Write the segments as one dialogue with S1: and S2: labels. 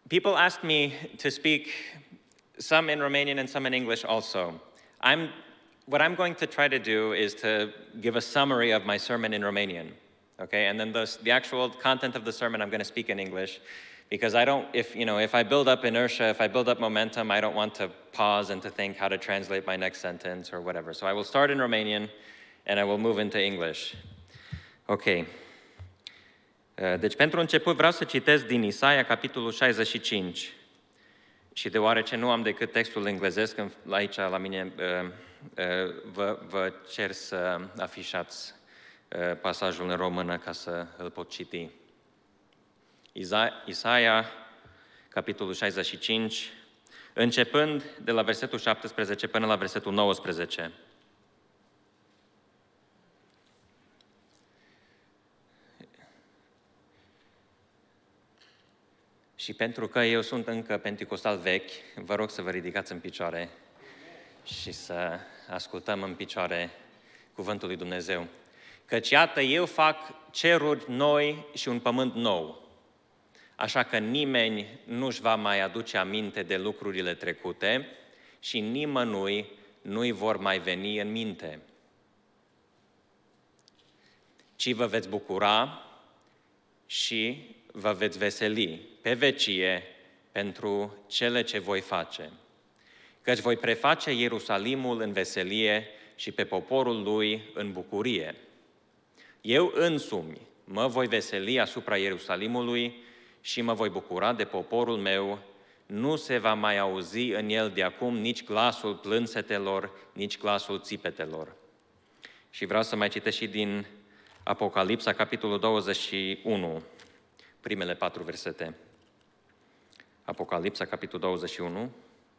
S1: People ask me to speak some in Romanian and some in English also. What I'm going to try to do is to give a summary of my sermon in Romanian, okay? And then the actual content of the sermon I'm going to speak in English, because if I build up inertia, if I build up momentum, I don't want to pause and to think how to translate my next sentence or whatever. So I will start in Romanian and I will move into English. Ok. Deci pentru început vreau să citesc din Isaia, capitolul 65. Și deoarece nu am decât textul englezesc, aici la mine vă cer să afișați pasajul în română ca să îl pot citi. Isaia, capitolul 65, începând de la versetul 17 până la versetul 19. Și pentru că eu sunt încă penticostal vechi, vă rog să vă ridicați în picioare și să ascultăm în picioare cuvântul lui Dumnezeu. Căci iată, eu fac ceruri noi și un pământ nou, așa că nimeni nu-și va mai aduce aminte de lucrurile trecute și nimănui nu-i vor mai veni în minte. Ci vă veți bucura și vă veți veseli pe vecie pentru cele ce voi face. Căci voi preface Ierusalimul în veselie și pe poporul lui în bucurie. Eu însumi mă voi veseli asupra Ierusalimului și mă voi bucura de poporul meu. Nu se va mai auzi în el de acum nici glasul plânsetelor, nici glasul țipetelor. Și vreau să mai citesc și din Apocalipsa, capitolul 21, primele 4 versete. Apocalipsa, capitolul 21.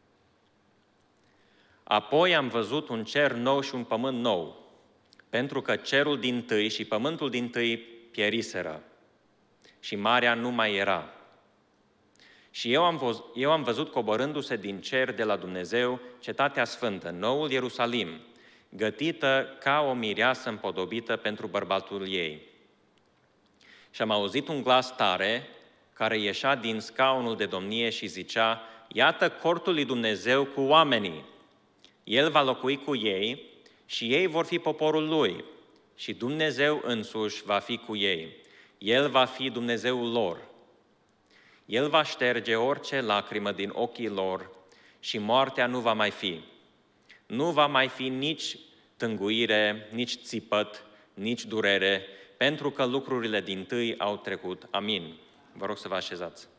S1: Apoi am văzut un cer nou și un pământ nou, pentru că cerul dintâi și pământul dintâi pieriseră și marea nu mai era. Și eu am văzut coborându-se din cer de la Dumnezeu cetatea sfântă, noul Ierusalim, gătită ca o mireasă împodobită pentru bărbatul ei. Și am auzit un glas tare care ieșea din scaunul de domnie și zicea: iată cortul lui Dumnezeu cu oamenii. El va locui cu ei și ei vor fi poporul lui și Dumnezeu însuși va fi cu ei. El va fi Dumnezeul lor. El va șterge orice lacrimă din ochii lor și moartea nu va mai fi. Nu va mai fi nici tânguire, nici țipăt, nici durere, pentru că lucrurile dintâi au trecut. Amin. Vă rog să vă așezați.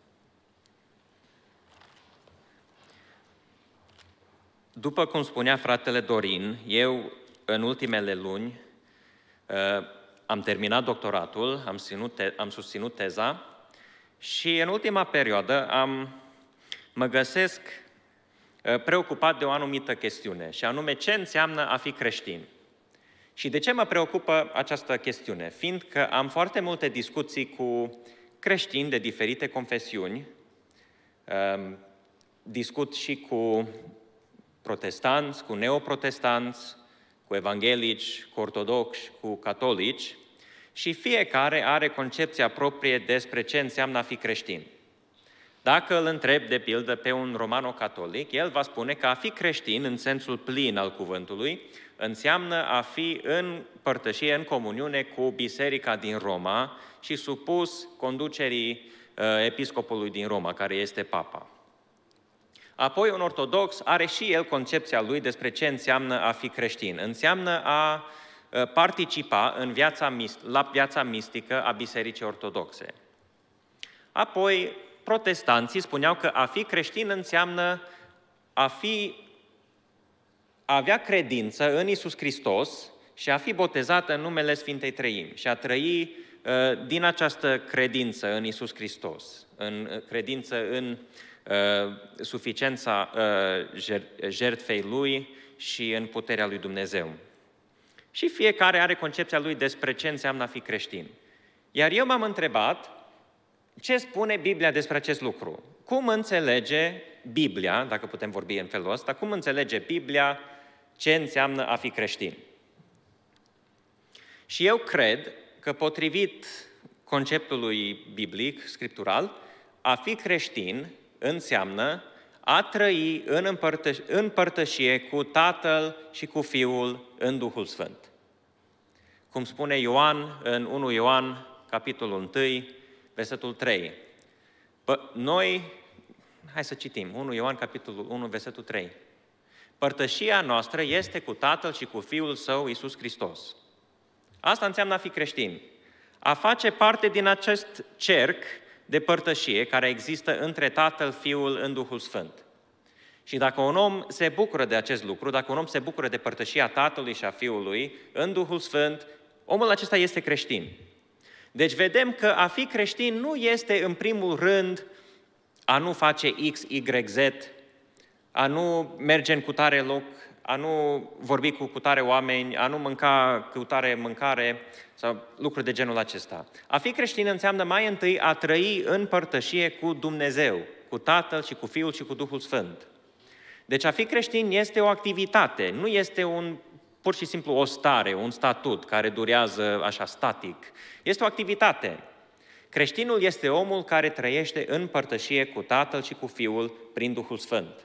S1: După cum spunea fratele Dorin, eu în ultimele luni am terminat doctoratul, am susținut teza și în ultima perioadă mă găsesc preocupat de o anumită chestiune, și anume ce înseamnă a fi creștin. Și de ce mă preocupă această chestiune? Fiindcă am foarte multe discuții cu creștini de diferite confesiuni, discut și cu protestanți, cu neoprotestanți, cu evanghelici, cu ortodoxi, cu catolici, și fiecare are concepția proprie despre ce înseamnă a fi creștin. Dacă îl întreb, de pildă, pe un romano-catolic, el va spune că a fi creștin, în sensul plin al cuvântului, înseamnă a fi în părtășie, în comuniune cu biserica din Roma și supus conducerii episcopului din Roma, care este papa. Apoi, un ortodox are și el concepția lui despre ce înseamnă a fi creștin. Înseamnă a participa la viața mistică a Bisericii Ortodoxe. Apoi, protestanții spuneau că a fi creștin înseamnă a avea credință în Iisus Hristos și a fi botezat în numele Sfintei Treimi și a trăi din această credință în Iisus Hristos, în credință în suficiența jertfei Lui și în puterea lui Dumnezeu. Și fiecare are concepția lui despre ce înseamnă a fi creștin. Iar eu m-am întrebat, ce spune Biblia despre acest lucru? Cum înțelege Biblia, dacă putem vorbi în felul ăsta, cum înțelege Biblia ce înseamnă a fi creștin? Și eu cred că, potrivit conceptului biblic, scriptural, a fi creștin înseamnă a trăi în părtășie cu Tatăl și cu Fiul în Duhul Sfânt. Cum spune Ioan în 1 Ioan, capitolul 1, versetul 3. Hai să citim, 1 Ioan, capitolul 1, versetul 3. Părtășia noastră este cu Tatăl și cu Fiul Său, Iisus Hristos. Asta înseamnă a fi creștin. A face parte din acest cerc de părtășie care există între Tatăl, Fiul în Duhul Sfânt. Și dacă un om se bucură de acest lucru, dacă un om se bucură de părtășia Tatălui și a Fiului în Duhul Sfânt, omul acesta este creștin. Deci vedem că a fi creștin nu este în primul rând a nu face X, Y, Z, a nu merge în cutare loc, a nu vorbi cu cutare oameni, a nu mânca cutare mâncare sau lucruri de genul acesta. A fi creștin înseamnă mai întâi a trăi în părtășie cu Dumnezeu, cu Tatăl și cu Fiul și cu Duhul Sfânt. Deci a fi creștin este o activitate, nu este pur și simplu o stare, un statut care durează așa static. Este o activitate. Creștinul este omul care trăiește în părtășie cu Tatăl și cu Fiul prin Duhul Sfânt.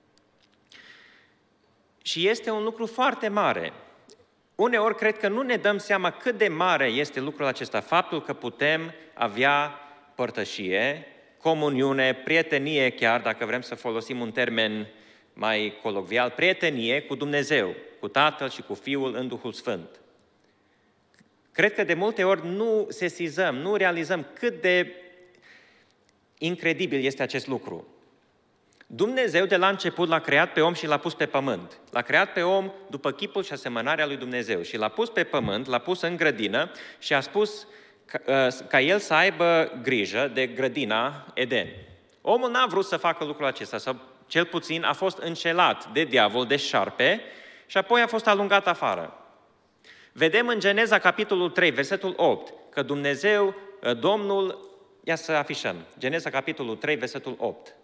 S1: Și este un lucru foarte mare. Uneori cred că nu ne dăm seama cât de mare este lucrul acesta, faptul că putem avea părtășie, comuniune, prietenie chiar, dacă vrem să folosim un termen mai colocvial, prietenie cu Dumnezeu, cu Tatăl și cu Fiul în Duhul Sfânt. Cred că de multe ori nu sesizăm, nu realizăm cât de incredibil este acest lucru. Dumnezeu de la început l-a creat pe om și l-a pus pe pământ. L-a creat pe om după chipul și asemănarea lui Dumnezeu și l-a pus pe pământ, l-a pus în grădină și a spus ca el să aibă grijă de grădina Eden. Omul n-a vrut să facă lucrul acesta, sau cel puțin a fost înșelat de diavol, de șarpe, și apoi a fost alungat afară. Vedem în Geneza, capitolul 3, versetul 8, că Dumnezeu, Domnul, ia să afișăm, Geneza, capitolul 3, versetul 8.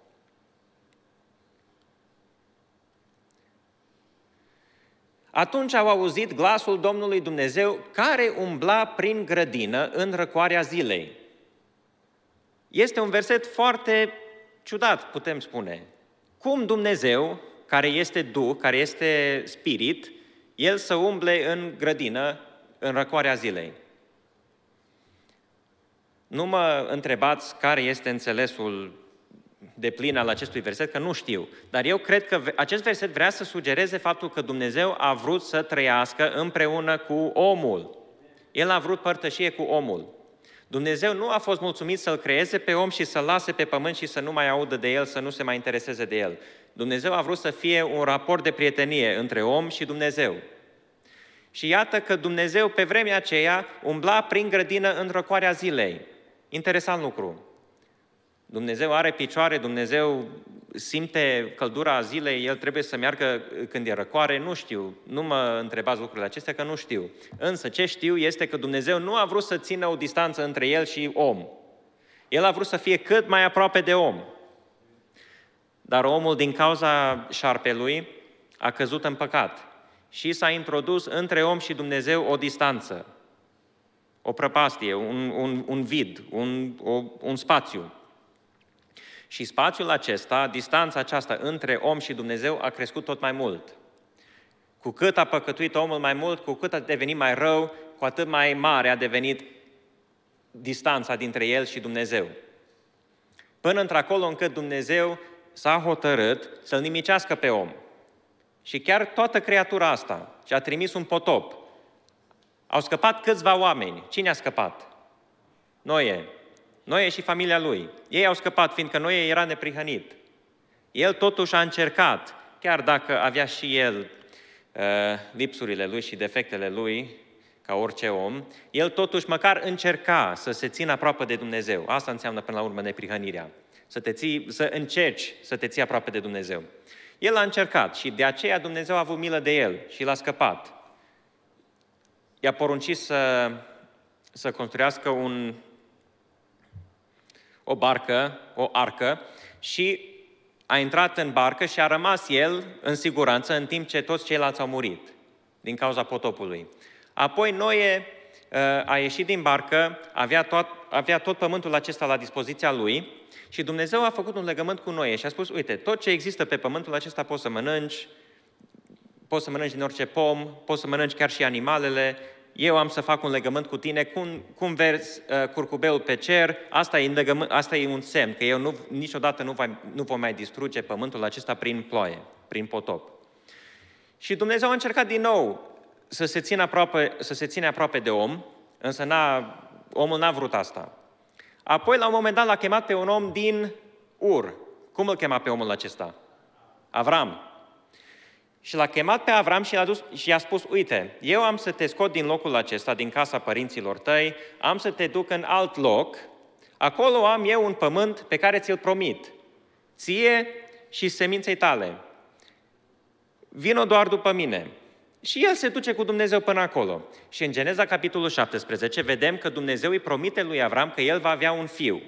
S1: Atunci au auzit glasul Domnului Dumnezeu care umbla prin grădină în răcoarea zilei. Este un verset foarte ciudat, putem spune. Cum Dumnezeu, care este Duh, care este Spirit, El să umble în grădină, în răcoarea zilei? Nu mă întrebați care este înțelesul deplin al acestui verset, că nu știu. Dar eu cred că acest verset vrea să sugereze faptul că Dumnezeu a vrut să trăiască împreună cu omul. El a vrut părtășie cu omul. Dumnezeu nu a fost mulțumit să-l creeze pe om și să-l lase pe pământ și să nu mai audă de el, să nu se mai intereseze de el. Dumnezeu a vrut să fie un raport de prietenie între om și Dumnezeu. Și iată că Dumnezeu pe vremea aceea umbla prin grădină în răcoarea zilei. Interesant lucru. Dumnezeu are picioare, Dumnezeu simte căldura zilei, El trebuie să meargă când e răcoare, nu știu, nu mă întrebați lucrurile acestea, că nu știu. Însă ce știu este că Dumnezeu nu a vrut să țină o distanță între El și om. El a vrut să fie cât mai aproape de om. Dar omul, din cauza șarpelui, a căzut în păcat și s-a introdus între om și Dumnezeu o distanță, o prăpastie, un vid, un spațiu. Și spațiul acesta, distanța aceasta între om și Dumnezeu a crescut tot mai mult. Cu cât a păcătuit omul mai mult, cu cât a devenit mai rău, cu atât mai mare a devenit distanța dintre el și Dumnezeu. Până într-acolo încât Dumnezeu s-a hotărât să-l nimicească pe om. Și chiar toată creatura asta, și a trimis un potop. Au scăpat câțiva oameni. Cine a scăpat? Noe și familia lui. Ei au scăpat, fiindcă Noe era neprihănit. El totuși a încercat, chiar dacă avea și el lipsurile lui și defectele lui, ca orice om, el totuși măcar încerca să se țină aproape de Dumnezeu. Asta înseamnă până la urmă neprihănirea. Să încerci să te ții aproape de Dumnezeu. El a încercat și de aceea Dumnezeu a avut milă de el și l-a scăpat. I-a poruncit să construiască o barcă, o arcă, și a intrat în barcă și a rămas el în siguranță în timp ce toți ceilalți au murit din cauza potopului. Apoi Noe a ieșit din barcă, avea avea tot pământul acesta la dispoziția lui și Dumnezeu a făcut un legământ cu Noe și a spus, uite, tot ce există pe pământul acesta poți să mănânci din orice pom, poți să mănânci chiar și animalele, eu am să fac un legământ cu tine, cum verzi curcubeul pe cer, asta e un semn, că eu niciodată nu vom mai distruge pământul acesta prin ploaie, prin potop. Și Dumnezeu a încercat din nou să se ține aproape de om, însă omul n-a vrut asta. Apoi, la un moment dat, l-a chemat pe un om din Ur. Cum îl chema pe omul acesta? Avram. Și l-a chemat pe Avram și i-a spus, uite, eu am să te scot din locul acesta, din casa părinților tăi, am să te duc în alt loc, acolo am eu un pământ pe care ți-l promit, ție și seminței tale. Vino doar după mine. Și el se duce cu Dumnezeu până acolo. Și în Geneza, capitolul 17, vedem că Dumnezeu îi promite lui Avram că el va avea un fiu.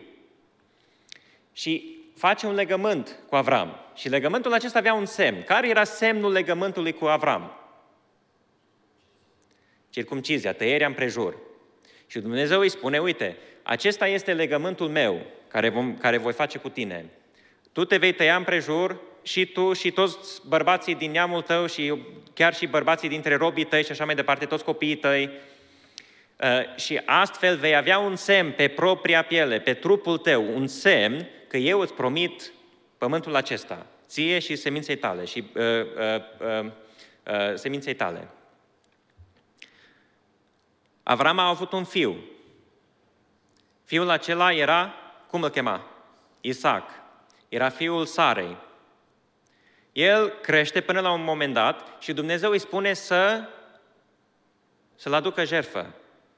S1: Și face un legământ cu Avram. Și legământul acesta avea un semn. Care era semnul legământului cu Avram? Circumcizia, tăierea împrejur. Și Dumnezeu îi spune, uite, acesta este legământul meu care voi face cu tine. Tu te vei tăia împrejur și tu și toți bărbații din neamul tău și chiar și bărbații dintre robii tăi și așa mai departe, toți copiii tăi. Și astfel vei avea un semn pe propria piele, pe trupul tău, un semn că eu îți promit pământul acesta, ție și seminței tale. Seminței tale. Avram a avut un fiu. Fiul acela era, cum îl chema? Isaac. Era fiul Sarei. El crește până la un moment dat și Dumnezeu îi spune să-l aducă jertfă.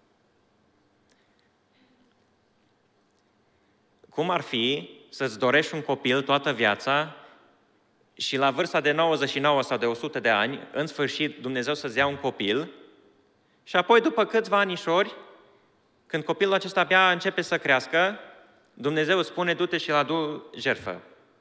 S1: Cum ar fi să-ți dorești un copil toată viața și la vârsta de 99 sau de 100 de ani, în sfârșit, Dumnezeu să-ți dea un copil și apoi, după câțiva anișori, când copilul acesta abia începe să crească, Dumnezeu îți spune, du-te și-l adu jertfă.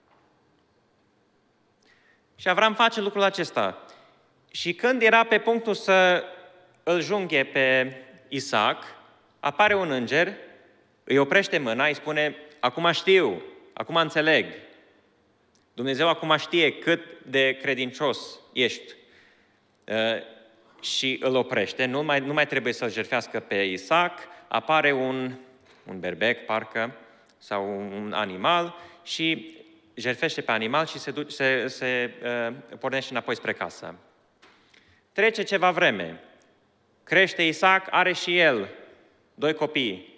S1: Și Avram face lucrul acesta. Și când era pe punctul să îl junghe pe Isaac, apare un înger, îi oprește mâna, îi spune, acum știu, acum înțeleg. Dumnezeu acum știe cât de credincios ești. Și îl oprește, nu mai trebuie să-l jertfească pe Isaac, apare un berbec, parcă, sau un animal și jertfește pe animal și se pornește înapoi spre casă. Trece ceva vreme. Crește Isaac, are și el 2 copii.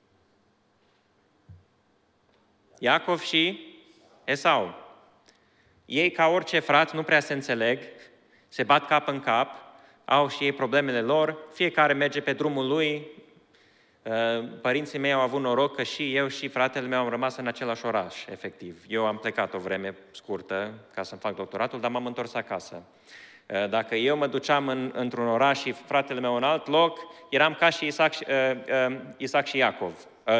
S1: Iacov și Esau. Ei, ca orice frați, nu prea se înțeleg, se bat cap în cap, au și ei problemele lor, fiecare merge pe drumul lui. Părinții mei au avut noroc că și eu și fratele meu am rămas în același oraș, efectiv. Eu am plecat o vreme scurtă ca să-mi fac doctoratul, dar m-am întors acasă. Dacă eu mă duceam într-un oraș și fratele meu în alt loc, eram ca și Isaac și Iacov.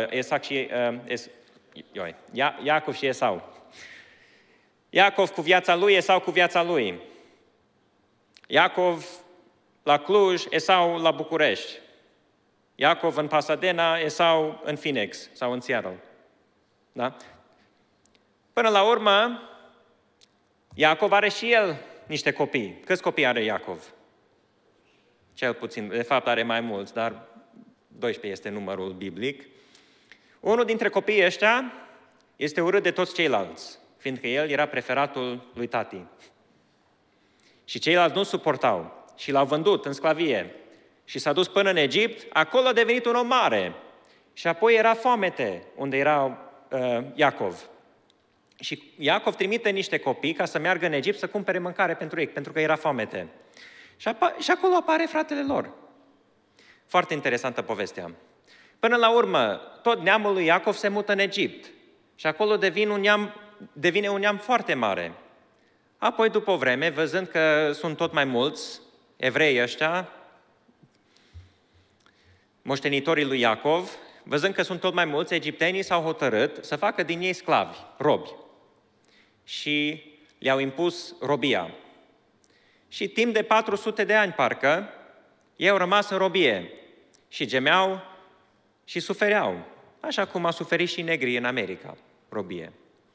S1: Iacov și Esau. Iacov cu viața lui, Esau cu viața lui. Iacov la Cluj, Esau la București. Iacov în Pasadena, Esau în Phoenix sau în Seattle. Da? Până la urmă, Iacov are și el niște copii. Câți copii are Iacov? Cel puțin, de fapt are mai mulți, dar 12 este numărul biblic. Unul dintre copiii ăștia este urât de toți ceilalți, fiindcă el era preferatul lui tati. Și ceilalți nu suportau și l-au vândut în sclavie. Și s-a dus până în Egipt, acolo a devenit un om mare. Și apoi era foamete unde era Iacov. Și Iacov trimite niște copii ca să meargă în Egipt să cumpere mâncare pentru ei, pentru că era foamete. Și acolo apare fratele lor. Foarte interesantă povestea. Până la urmă, tot neamul lui Iacov se mută în Egipt. Și acolo devine un neam foarte mare. Apoi, după o vreme, văzând că sunt tot mai mulți evrei ăștia, moștenitorii lui Iacov, văzând că sunt tot mai mulți, egiptenii s-au hotărât să facă din ei sclavi, robi. Și le-au impus robia. Și timp de 400 de ani, parcă, ei au rămas în robie și gemeau și sufereau. așa cum a suferit și negrii în America, robie.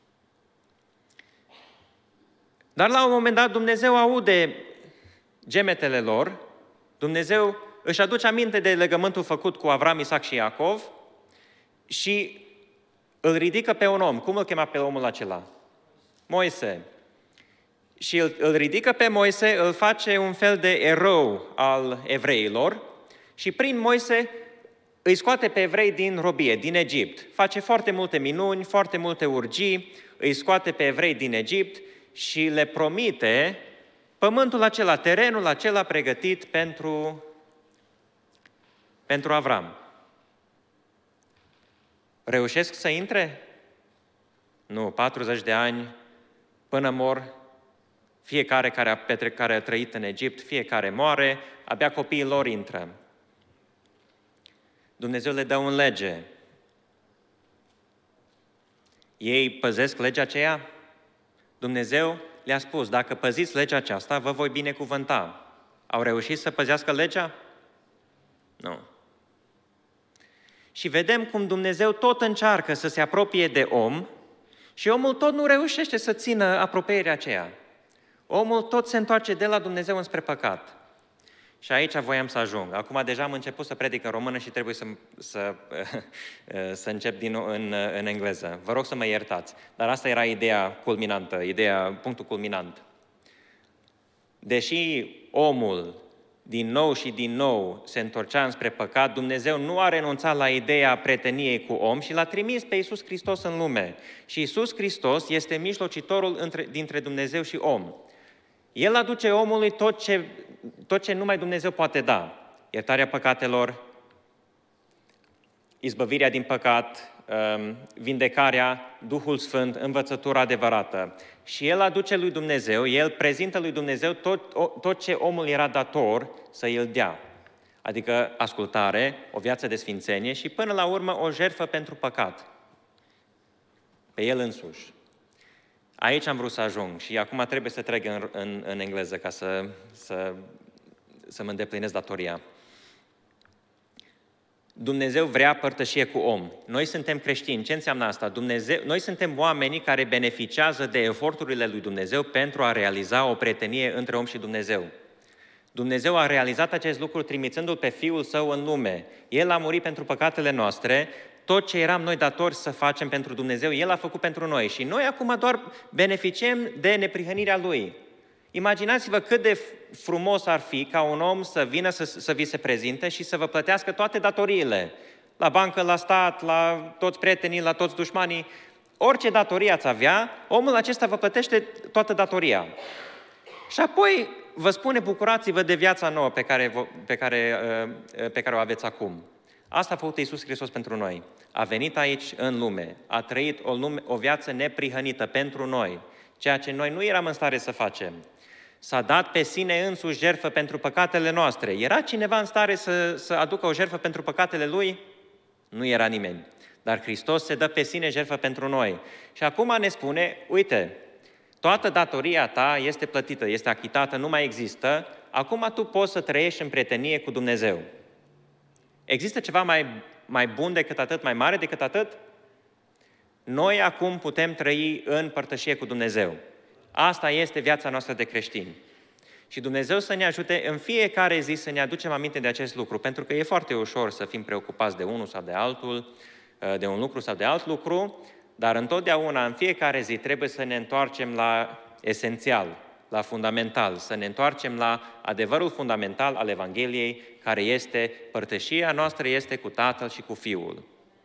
S1: Dar la un moment dat Dumnezeu aude gemetele lor, Dumnezeu își aduce aminte de legământul făcut cu Avram, Isaac și Iacov și îl ridică pe un om. Cum îl chema pe omul acela? Moise. Și îl ridică pe Moise, îl face un fel de erou al evreilor și prin Moise îi scoate pe evrei din robie, din Egipt. Face foarte multe minuni, foarte multe urgii, îi scoate pe evrei din Egipt și le promite pământul acela, terenul acela pregătit pentru Avram. Reușesc să intre? Nu, 40 de ani până mor, fiecare care a trăit în Egipt, fiecare moare, abia copiii lor intră. Dumnezeu le dă un lege. Ei păzesc legea aceea? Dumnezeu le-a spus, dacă păziți legea aceasta, vă voi binecuvânta. Au reușit să păzească legea? Nu. Și vedem cum Dumnezeu tot încearcă să se apropie de om și omul tot nu reușește să țină apropierea aceea. Omul tot se întoarce de la Dumnezeu înspre păcat. Și aici voiam să ajung. Acum deja am început să predic în română și trebuie să încep din nou în engleză. Vă rog să mă iertați. Dar asta era ideea culminantă, punctul culminant. Deși omul din nou și din nou se întorcea înspre păcat, Dumnezeu nu a renunțat la ideea prieteniei cu om și l-a trimis pe Iisus Hristos în lume. Și Iisus Hristos este mijlocitorul dintre Dumnezeu și om. El aduce omului tot ce numai Dumnezeu poate da. Iertarea păcatelor, izbăvirea din păcat, vindecarea, Duhul Sfânt, învățătura adevărată. Și El aduce lui Dumnezeu, El prezintă lui Dumnezeu tot ce omul era dator să îl dea. Adică ascultare, o viață de sfințenie și până la urmă o jertfă pentru păcat. Pe El însuși. Aici am vrut să ajung și acum trebuie să trec în engleză ca să mă îndeplinesc datoria. Dumnezeu vrea părtășie cu om. Noi suntem creștini. Ce înseamnă asta? Noi suntem oamenii care beneficiază de eforturile lui Dumnezeu pentru a realiza o prietenie între om și Dumnezeu. Dumnezeu a realizat acest lucru trimițându-L pe Fiul Său în lume. El a murit pentru păcatele noastre. Tot ce eram noi datori să facem pentru Dumnezeu, El a făcut pentru noi. Și noi acum doar beneficiem de neprihănirea Lui. Imaginați-vă cât de frumos ar fi ca un om să vină să vi se prezinte și să vă plătească toate datoriile. La bancă, la stat, la toți prietenii, la toți dușmanii. Orice datorie ați avea, omul acesta vă plătește toată datoria. Și apoi vă spune, bucurați-vă de viața nouă pe care o aveți acum. Asta a făcut Iisus Hristos pentru noi. A venit aici în lume, a trăit o viață neprihănită pentru noi, ceea ce noi nu eram în stare să facem. S-a dat pe sine însuși jertfă pentru păcatele noastre. Era cineva în stare să aducă o jertfă pentru păcatele lui? Nu era nimeni. Dar Hristos se dă pe sine jertfă pentru noi. Și acum ne spune, uite, toată datoria ta este plătită, este achitată, nu mai există, acum tu poți să trăiești în prietenie cu Dumnezeu. Există ceva mai bun decât atât, mai mare decât atât? Noi acum putem trăi în părtășie cu Dumnezeu. Asta este viața noastră de creștini. Și Dumnezeu să ne ajute în fiecare zi să ne aducem aminte de acest lucru, pentru că e foarte ușor să fim preocupați de unul sau de altul, de un lucru sau de alt lucru, dar întotdeauna, în fiecare zi, trebuie să ne întoarcem la esențial, la fundamental, să ne întoarcem la adevărul fundamental al Evangheliei, care este părtășia noastră este cu Tatăl și cu Fiul.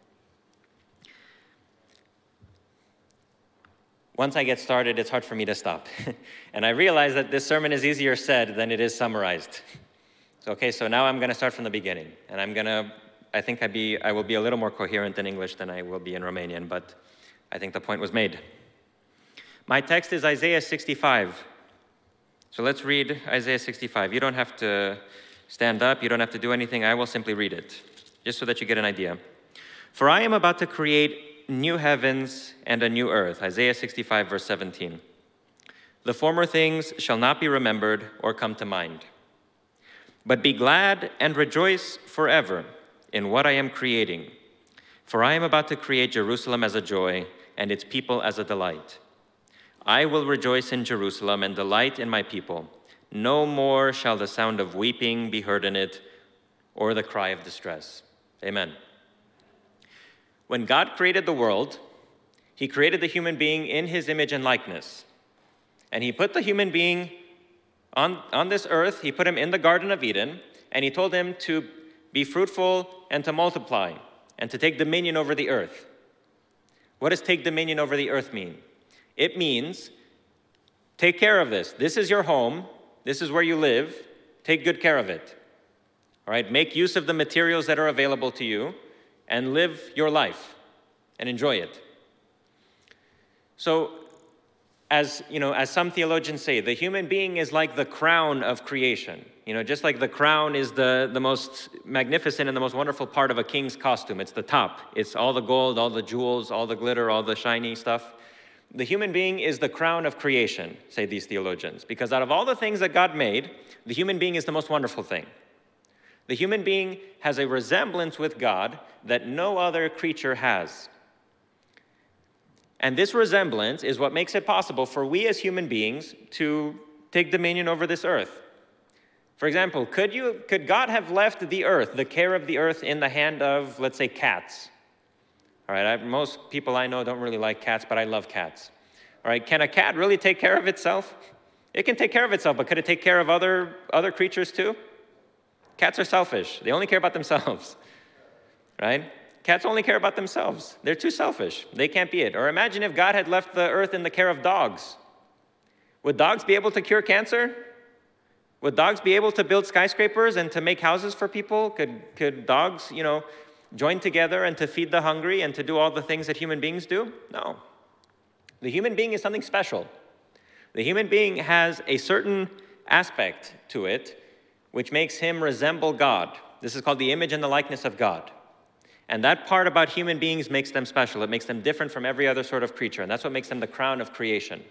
S1: Once I get started, it's hard for me to stop. And I realize that this sermon is easier said than it is summarized. So now I'm going to start from the beginning. And I think I will be a little more coherent in English than I will be in Romanian, but I think the point was made. My text is Isaiah 65. So let's read Isaiah 65. You don't have to stand up, you don't have to do anything, I will simply read it, just so that you get an idea. For I am about to create new heavens and a new earth. Isaiah 65, verse 17. The former things shall not be remembered or come to mind. But be glad and rejoice forever in what I am creating. For I am about to create Jerusalem as a joy and its people as a delight. I will rejoice in Jerusalem and delight in my people. No more shall the sound of weeping be heard in it, or the cry of distress. Amen. When God created the world, he created the human being in his image and likeness. And he put the human being on this earth, he put him in the Garden of Eden, and he told him to be fruitful and to multiply and to take dominion over the earth. What does take dominion over the earth mean? It means take care of this. This is your home. This is where you live. Take good care of it. All right, make use of the materials that are available to you and live your life and enjoy it. So, as some theologians say, the human being is like the crown of creation. Just like the crown is the most magnificent and the most wonderful part of a king's costume. It's the top. It's all the gold, all the jewels, all the glitter, all the shiny stuff. The human being is the crown of creation, say these theologians, because out of all the things that God made, the human being is the most wonderful thing. The human being has a resemblance with God that no other creature has. And this resemblance is what makes it possible for we as human beings to take dominion over this earth. For example, could God have left the earth, the care of the earth, in the hand of, let's say, cats? All right, most people I know don't really like cats, but I love cats. All right, can a cat really take care of itself? It can take care of itself, but could it take care of other creatures too? Cats are selfish. They only care about themselves, right? Cats only care about themselves. They're too selfish. They can't be it. Or imagine if God had left the earth in the care of dogs. Would dogs be able to cure cancer? Would dogs be able to build skyscrapers and to make houses for people? Could dogs, join together and to feed the hungry and to do all the things that human beings do? No. The human being is something special. The human being has a certain aspect to it which makes him resemble God. This is called the image and the likeness of God. And that part about human beings makes them special. It makes them different from every other sort of creature. And that's what makes them the crown of creation.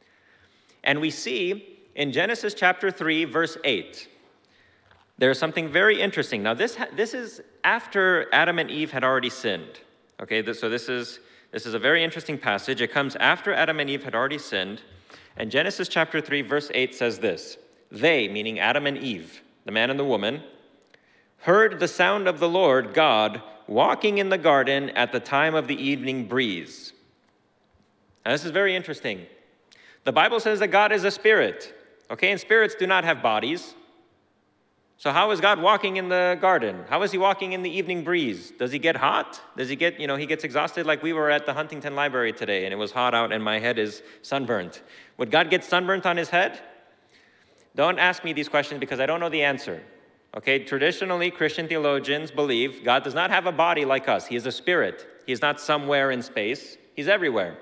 S1: And we see in Genesis chapter 3, verse 8, there's something very interesting. Now, this is after Adam and Eve had already sinned. Okay, so this is a very interesting passage. It comes after Adam and Eve had already sinned. And Genesis chapter 3, verse 8 says this: They, meaning Adam and Eve, the man and the woman, heard the sound of the Lord God walking in the garden at the time of the evening breeze. Now, this is very interesting. The Bible says that God is a spirit, okay? And spirits do not have bodies. So how is God walking in the garden? How is he walking in the evening breeze? Does he get hot? Does he get, he gets exhausted like we were at the Huntington Library today and it was hot out and my head is sunburnt. Would God get sunburnt on his head? Don't ask me these questions because I don't know the answer. Okay, traditionally, Christian theologians believe God does not have a body like us. He is a spirit. He is not somewhere in space. He's everywhere.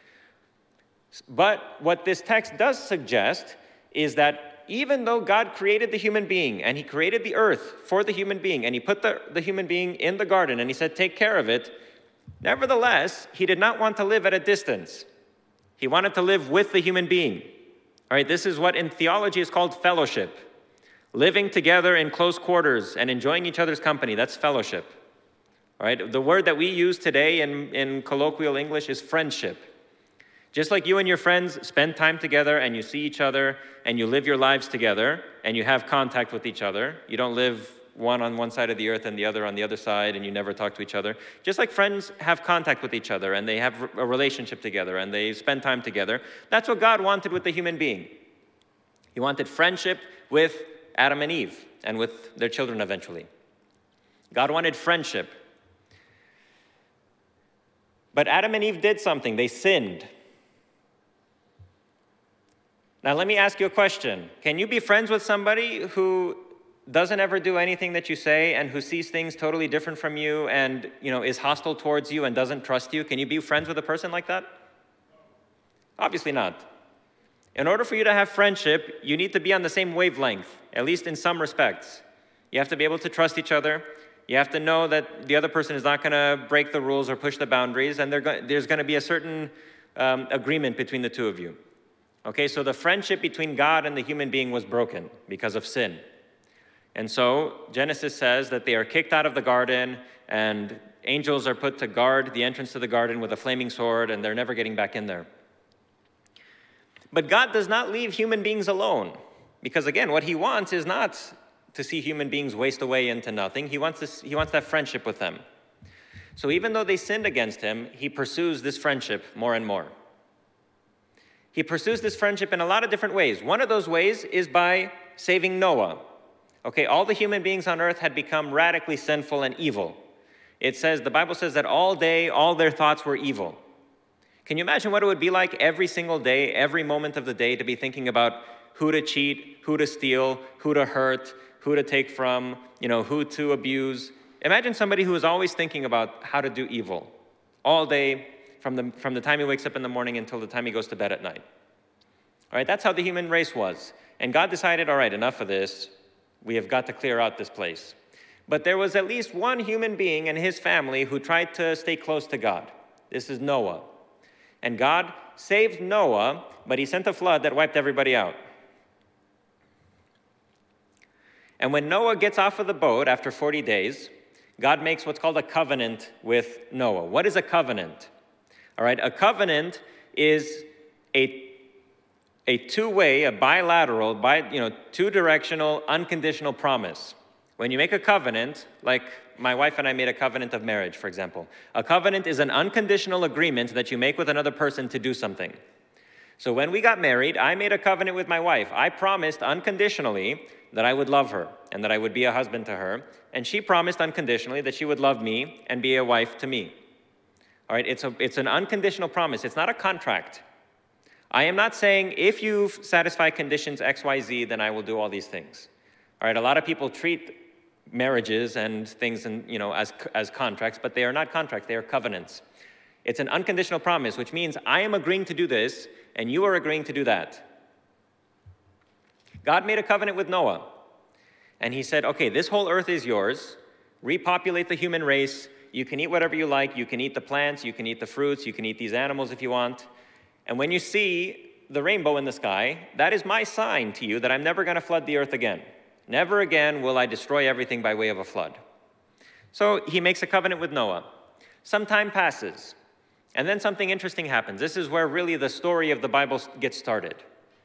S1: But what this text does suggest is that even though God created the human being, and he created the earth for the human being, and he put the human being in the garden, and he said, take care of it, nevertheless, he did not want to live at a distance. He wanted to live with the human being. All right, this is what in theology is called fellowship. Living together in close quarters and enjoying each other's company, that's fellowship. All right, the word that we use today in colloquial English is friendship. Just like you and your friends spend time together and you see each other and you live your lives together and you have contact with each other. You don't live one on one side of the earth and the other on the other side and you never talk to each other. Just like friends have contact with each other and they have a relationship together and they spend time together. That's what God wanted with the human being. He wanted friendship with Adam and Eve and with their children eventually. God wanted friendship. But Adam and Eve did something. They sinned. Now, let me ask you a question. Can you be friends with somebody who doesn't ever do anything that you say and who sees things totally different from you and, is hostile towards you and doesn't trust you? Can you be friends with a person like that? Obviously not. In order for you to have friendship, you need to be on the same wavelength, at least in some respects. You have to be able to trust each other. You have to know that the other person is not going to break the rules or push the boundaries, and there's going to be a certain agreement between the two of you. Okay, so the friendship between God and the human being was broken because of sin. And so Genesis says that they are kicked out of the garden, and angels are put to guard the entrance to the garden with a flaming sword, and they're never getting back in there. But God does not leave human beings alone, because again, what he wants is not to see human beings waste away into nothing. He wants to have friendship with them. So even though they sinned against him, he pursues this friendship more and more. He pursues this friendship in a lot of different ways. One of those ways is by saving Noah. Okay, all the human beings on earth had become radically sinful and evil. The Bible says that all day, all their thoughts were evil. Can you imagine what it would be like every single day, every moment of the day, to be thinking about who to cheat, who to steal, who to hurt, who to take from, who to abuse? Imagine somebody who is always thinking about how to do evil all day, from the time he wakes up in the morning until the time he goes to bed at night. All right, that's how the human race was. And God decided, all right, enough of this. We have got to clear out this place. But there was at least one human being and his family who tried to stay close to God. This is Noah. And God saved Noah, but he sent a flood that wiped everybody out. And when Noah gets off of the boat after 40 days, God makes what's called a covenant with Noah. What is a covenant? All right, a covenant is a two-way, a bilateral, two-directional, unconditional promise. When you make a covenant, like my wife and I made a covenant of marriage, for example, a covenant is an unconditional agreement that you make with another person to do something. So when we got married, I made a covenant with my wife. I promised unconditionally that I would love her and that I would be a husband to her, and she promised unconditionally that she would love me and be a wife to me. All right, it's an unconditional promise. It's not a contract. I am not saying if you satisfy conditions X, Y, Z, then I will do all these things. All right, a lot of people treat marriages and things as contracts, but they are not contracts, they are covenants. It's an unconditional promise, which means I am agreeing to do this, and you are agreeing to do that. God made a covenant with Noah, and he said, okay, this whole earth is yours. Repopulate the human race. You can eat whatever you like. You can eat the plants. You can eat the fruits. You can eat these animals if you want. And when you see the rainbow in the sky, that is my sign to you that I'm never going to flood the earth again. Never again will I destroy everything by way of a flood. So he makes a covenant with Noah. Some time passes, and then something interesting happens. This is where really the story of the Bible gets started.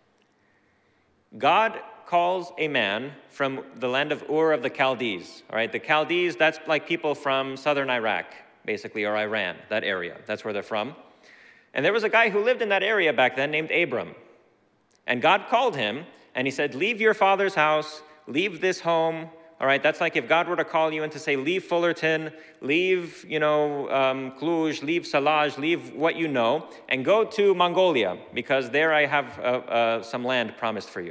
S1: God calls a man from the land of Ur of the Chaldees. All right, the Chaldees, that's like people from southern Iraq, basically, or Iran, that area. That's where they're from. And there was a guy who lived in that area back then named Abram. And God called him, and he said, leave your father's house, leave this home. All right, that's like if God were to call you and to say, leave Fullerton, leave, Cluj, leave Salaj, leave what you know, and go to Mongolia, because there I have some land promised for you.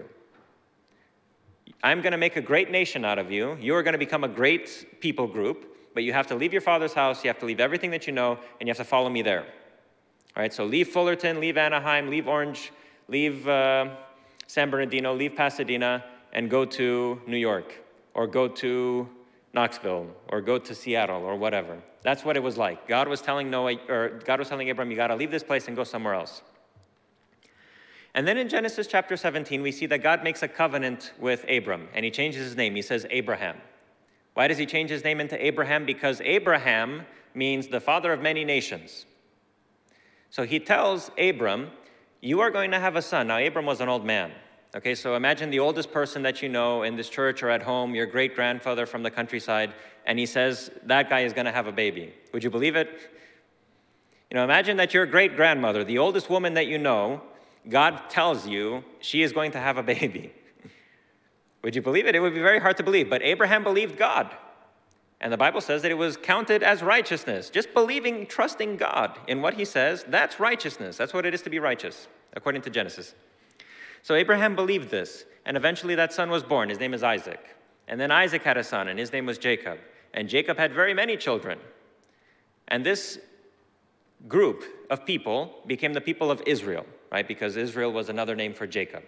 S1: I'm going to make a great nation out of you. You are going to become a great people group, but you have to leave your father's house, you have to leave everything that you know, and you have to follow me there. All right, so leave Fullerton, leave Anaheim, leave Orange, leave San Bernardino, leave Pasadena, and go to New York, or go to Knoxville, or go to Seattle, or whatever. That's what it was like. God was telling Abram, you got to leave this place and go somewhere else. And then in Genesis chapter 17, we see that God makes a covenant with Abram, and he changes his name. He says Abraham. Why does he change his name into Abraham? Because Abraham means the father of many nations. So he tells Abram, you are going to have a son. Now, Abram was an old man. Okay, so imagine the oldest person that you know in this church or at home, your great-grandfather from the countryside, and he says, that guy is going to have a baby. Would you believe it? Imagine that your great-grandmother, the oldest woman that you know, God tells you she is going to have a baby. Would you believe it? It would be very hard to believe, but Abraham believed God. And the Bible says that it was counted as righteousness. Just believing, trusting God in what he says, that's righteousness. That's what it is to be righteous, according to Genesis. So Abraham believed this, and eventually that son was born. His name is Isaac. And then Isaac had a son, and his name was Jacob. And Jacob had very many children. And this group of people became the people of Israel, right? Because Israel was another name for Jacob.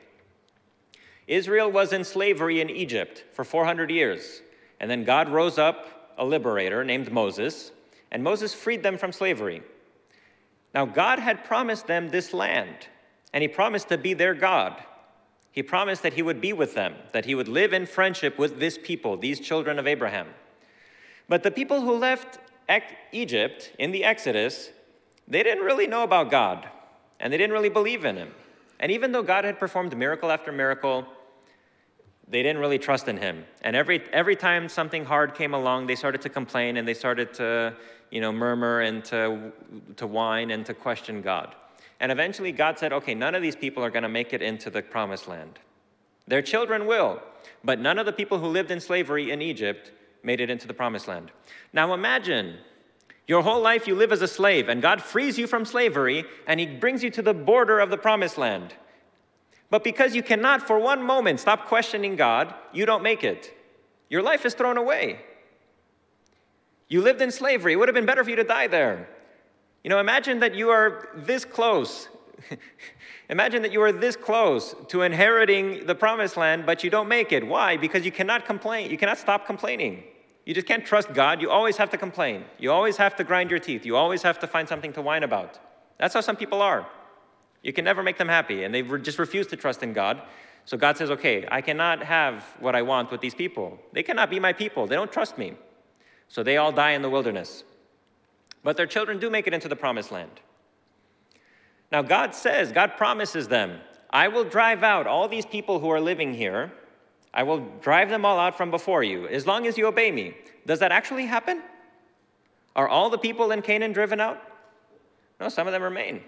S1: Israel was in slavery in Egypt for 400 years. And then God rose up a liberator named Moses, and Moses freed them from slavery. Now, God had promised them this land, and he promised to be their God. He promised that he would be with them, that he would live in friendship with this people, these children of Abraham. But the people who left Egypt, in the Exodus, they didn't really know about God, and they didn't really believe in him. And even though God had performed miracle after miracle, they didn't really trust in him. And every time something hard came along, they started to complain, and they started to, murmur and to whine and to question God. And eventually God said, okay, none of these people are going to make it into the promised land. Their children will, but none of the people who lived in slavery in Egypt made it into the promised land. Now imagine, your whole life you live as a slave, and God frees you from slavery, and he brings you to the border of the promised land. But because you cannot for one moment stop questioning God, you don't make it. Your life is thrown away. You lived in slavery. It would have been better for you to die there. Imagine that you are this close. Imagine that you are this close to inheriting the promised land, but you don't make it. Why? Because you cannot complain. You cannot stop complaining. You just can't trust God. You always have to complain. You always have to grind your teeth. You always have to find something to whine about. That's how some people are. You can never make them happy, and they just refuse to trust in God. So God says, okay, I cannot have what I want with these people. They cannot be my people. They don't trust me. So they all die in the wilderness. But their children do make it into the promised land. Now God promises them, I will drive out all these people who are living here. I will drive them all out from before you, as long as you obey me. Does that actually happen? Are all the people in Canaan driven out? No, some of them remain.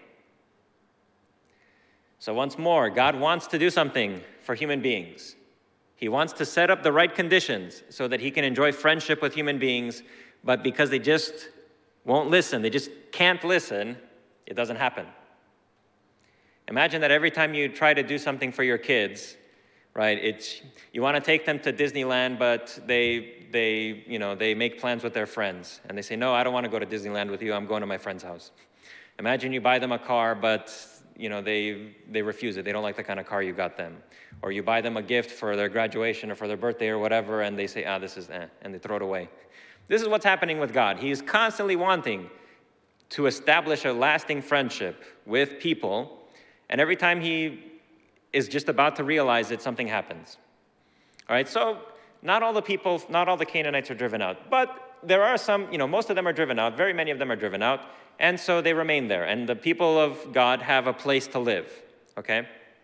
S1: So once more, God wants to do something for human beings. He wants to set up the right conditions so that he can enjoy friendship with human beings, but because they just won't listen, they just can't listen, it doesn't happen. Imagine that every time you try to do something for your kids, right, you want to take them to Disneyland, but they make plans with their friends, and they say, no, I don't want to go to Disneyland with you, I'm going to my friend's house. Imagine you buy them a car, but they refuse it. They don't like the kind of car you got them. Or you buy them a gift for their graduation or for their birthday or whatever, and they say, this is and they throw it away. This is what's happening with God. He is constantly wanting to establish a lasting friendship with people, and every time he is just about to realize it, something happens. All right, so not all the Canaanites are driven out, but there are some, most of them are driven out, very many of them are driven out, and so they remain there, and the people of God have a place to live, okay?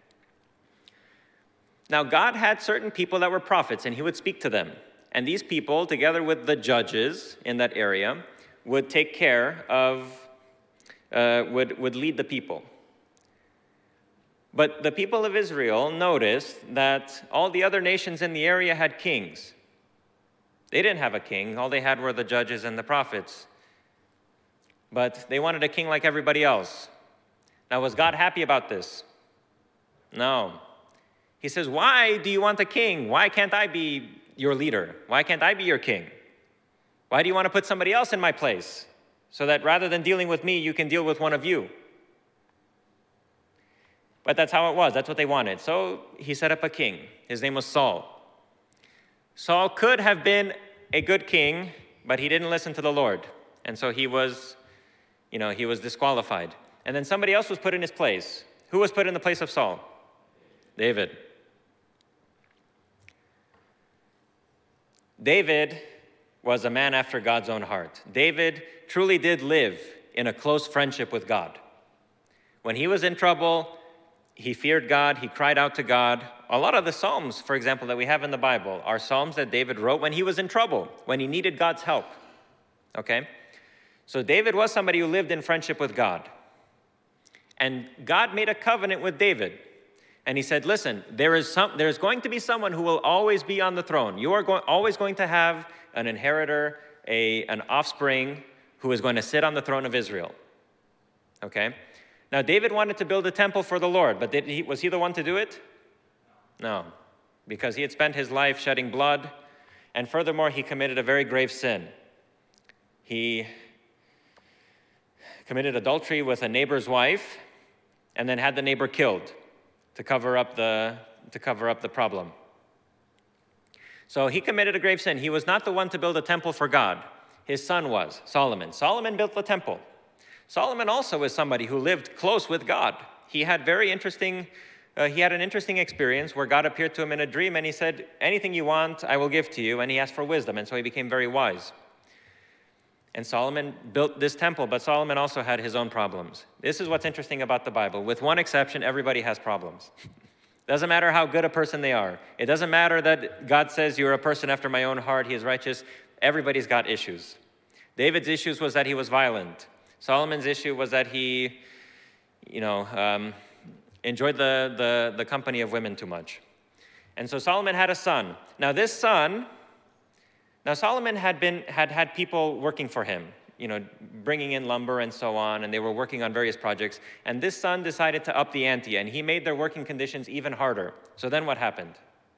S1: Now, God had certain people that were prophets, and he would speak to them. And these people, together with the judges in that area, would take care of, would lead the people. But the people of Israel noticed that all the other nations in the area had kings. They didn't have a king. All they had were the judges and the prophets. But they wanted a king like everybody else. Now, was God happy about this? No. He says, why do you want a king? Why can't I be your leader? Why can't I be your king? Why do you want to put somebody else in my place so that rather than dealing with me, you can deal with one of you? But that's how it was. That's what they wanted. So he set up a king. His name was Saul. Saul could have been a good king, but he didn't listen to the Lord. And so he was disqualified. And then somebody else was put in his place. Who was put in the place of Saul? David. David was a man after God's own heart. David truly did live in a close friendship with God. When he was in trouble, he feared God, he cried out to God. A lot of the Psalms, for example, that we have in the Bible are Psalms that David wrote when he was in trouble, when he needed God's help, okay? So David was somebody who lived in friendship with God. And God made a covenant with David. And he said, listen, there's going to be someone who will always be on the throne. You are always going to have an inheritor, an offspring who is going to sit on the throne of Israel. Okay? Now, David wanted to build a temple for the Lord, but was he the one to do it? No, because he had spent his life shedding blood, and furthermore, he committed a very grave sin. He committed adultery with a neighbor's wife, and then had the neighbor killed to cover up the problem. So he committed a grave sin. He was not the one to build a temple for God. His son was, Solomon. Solomon built the temple. Solomon also was somebody who lived close with God. He had an interesting experience where God appeared to him in a dream and he said, anything you want, I will give to you. And he asked for wisdom, and so he became very wise. And Solomon built this temple, but Solomon also had his own problems. This is what's interesting about the Bible. With one exception, everybody has problems. Doesn't matter how good a person they are. It doesn't matter that God says you're a person after my own heart, he is righteous. Everybody's got issues. David's issues was that he was violent. Solomon's issue was that he, enjoyed the company of women too much. And so Solomon had a son. Now Solomon had people working for him, bringing in lumber and so on, and they were working on various projects. And this son decided to up the ante, and he made their working conditions even harder. So then what happened?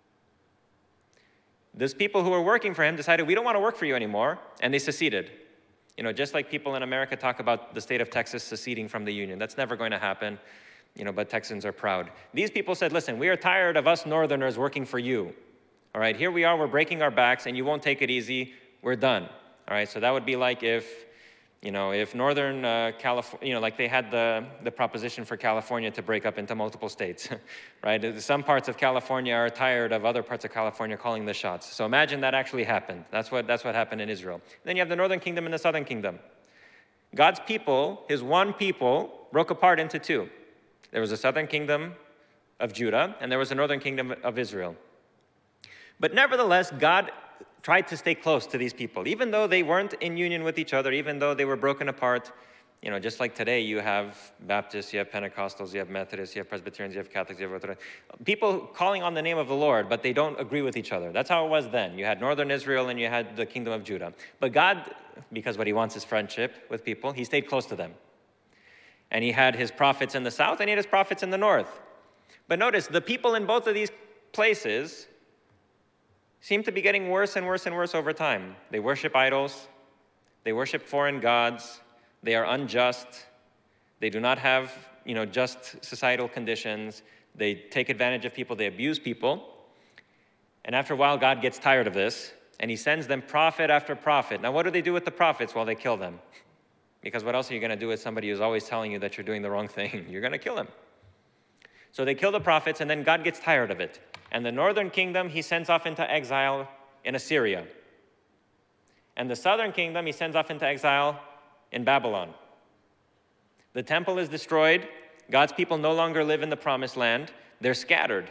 S1: Those people who were working for him decided, we don't want to work for you anymore, and they seceded. Just like people in America talk about the state of Texas seceding from the Union. That's never going to happen, but Texans are proud. These people said, listen, we are tired of us Northerners working for you. All right, here we are, we're breaking our backs, and you won't take it easy, we're done. All right, so that would be like if Northern California, like they had the proposition for California to break up into multiple states, right? Some parts of California are tired of other parts of California calling the shots. So imagine that actually happened. That's what happened in Israel. Then you have the Northern Kingdom and the Southern Kingdom. God's people, his one people, broke apart into two. There was a Southern Kingdom of Judah, and there was a Northern Kingdom of Israel. But nevertheless, God tried to stay close to these people, even though they weren't in union with each other, even though they were broken apart. Just like today, you have Baptists, you have Pentecostals, you have Methodists, you have Presbyterians, you have Catholics, you have Orthodox. People calling on the name of the Lord, but they don't agree with each other. That's how it was then. You had Northern Israel and you had the Kingdom of Judah. But God, because what he wants is friendship with people, he stayed close to them. And he had his prophets in the south and he had his prophets in the north. But notice, the people in both of these places seem to be getting worse and worse and worse over time. They worship idols. They worship foreign gods. They are unjust. They do not have, just societal conditions. They take advantage of people. They abuse people. And after a while, God gets tired of this, and he sends them prophet after prophet. Now, what do they do with the prophets? Well, they kill them. Because what else are you going to do with somebody who's always telling you that you're doing the wrong thing? You're going to kill him. So they kill the prophets, and then God gets tired of it. And the northern kingdom, he sends off into exile in Assyria. And the southern kingdom, he sends off into exile in Babylon. The temple is destroyed. God's people no longer live in the promised land. They're scattered.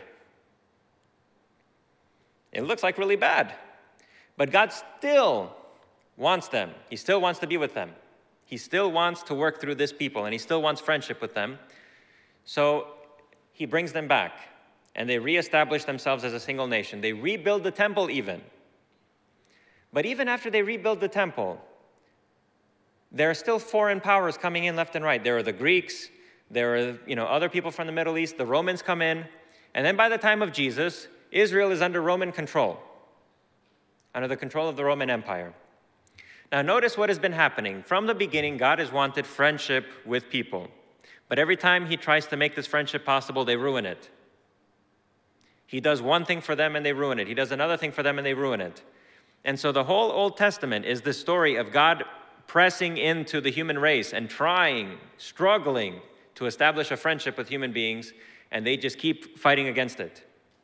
S1: It looks like really bad. But God still wants them. He still wants to be with them. He still wants to work through this people, and he still wants friendship with them. So he brings them back, and they reestablish themselves as a single nation. They rebuild the temple even. But even after they rebuild the temple, there are still foreign powers coming in left and right. There are the Greeks, there are other people from the Middle East, the Romans come in, and then by the time of Jesus, Israel is under Roman control, under the control of the Roman Empire. Now notice what has been happening. From the beginning, God has wanted friendship with people. But every time he tries to make this friendship possible, they ruin it. He does one thing for them and they ruin it. He does another thing for them and they ruin it. And so the whole Old Testament is the story of God pressing into the human race and trying, struggling to establish a friendship with human beings, and they just keep fighting against it.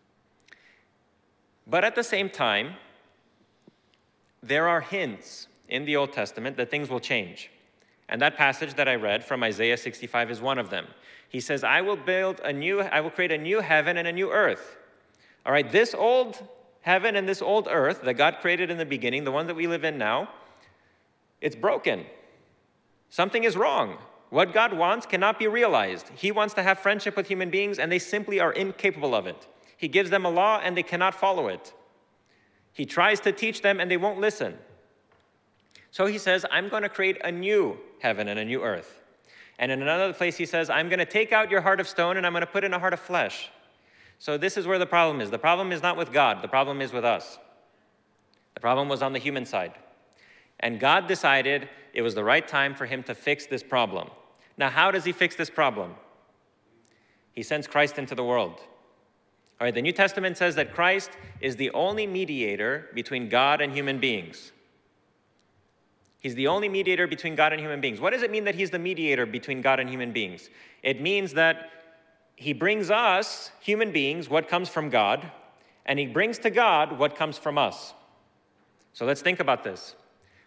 S1: But at the same time, there are hints in the Old Testament that things will change. And that passage that I read from Isaiah 65 is one of them. He says, I will create a new heaven and a new earth. All right, this old heaven and this old earth that God created in the beginning, the one that we live in now, it's broken. Something is wrong. What God wants cannot be realized. He wants to have friendship with human beings, and they simply are incapable of it. He gives them a law, and they cannot follow it. He tries to teach them, and they won't listen. So he says, I'm going to create a new heaven and a new earth. And in another place, he says, I'm going to take out your heart of stone, and I'm going to put in a heart of flesh. So this is where the problem is. The problem is not with God. The problem is with us. The problem was on the human side. And God decided it was the right time for him to fix this problem. Now, how does he fix this problem? He sends Christ into the world. All right, the New Testament says that Christ is the only mediator between God and human beings. He's the only mediator between God and human beings. What does it mean that he's the mediator between God and human beings? It means that he brings us, human beings, what comes from God, and he brings to God what comes from us. So let's think about this.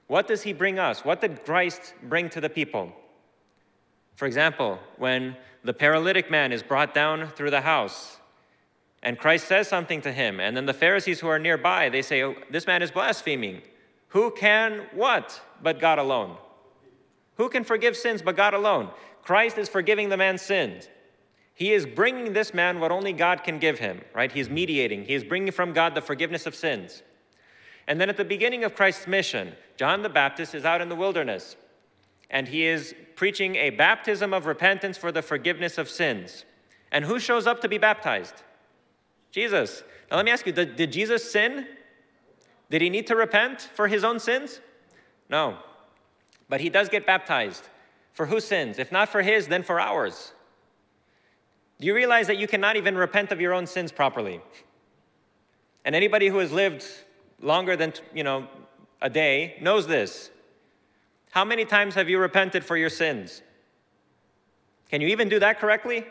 S1: What does he bring us? What did Christ bring to the people? For example, when the paralytic man is brought down through the house, and Christ says something to him, and then the Pharisees who are nearby, they say, oh, this man is blaspheming. Who can what but God alone? Who can forgive sins but God alone? Christ is forgiving the man's sins. He is bringing this man what only God can give him, right? He's mediating. He is bringing from God the forgiveness of sins. And then at the beginning of Christ's mission, John the Baptist is out in the wilderness, and he is preaching a baptism of repentance for the forgiveness of sins. And who shows up to be baptized? Jesus. Now let me ask you, did Jesus sin? Did he need to repent for his own sins? No. But he does get baptized. For whose sins? If not for his, then for ours. Do you realize that you cannot even repent of your own sins properly? And anybody who has lived longer than, a day knows this. How many times have you repented for your sins? Can you even do that correctly?